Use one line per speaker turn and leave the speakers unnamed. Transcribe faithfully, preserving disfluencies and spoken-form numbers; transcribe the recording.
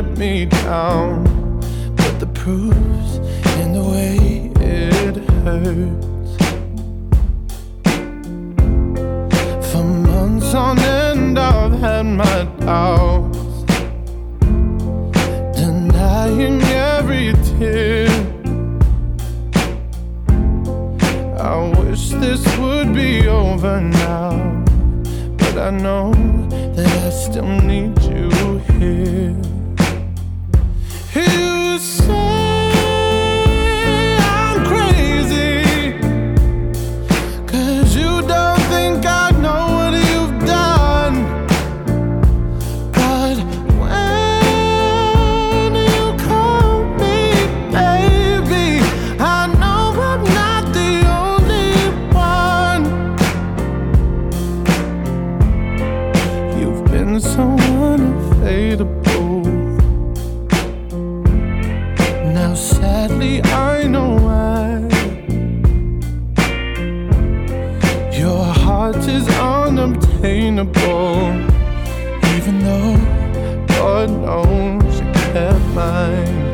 let me down, but the proof's in the way it hurts. For months on end I've had my doubts, denying every tear. I wish this would be over now, but I know that I still need you here. You say I'm crazy, 'cause you don't think I know what you've done. But when you call me baby, I know I'm not the only one. You've been so unfadable. Now sadly I know why. Your heart is unobtainable, even though God knows you kept mine.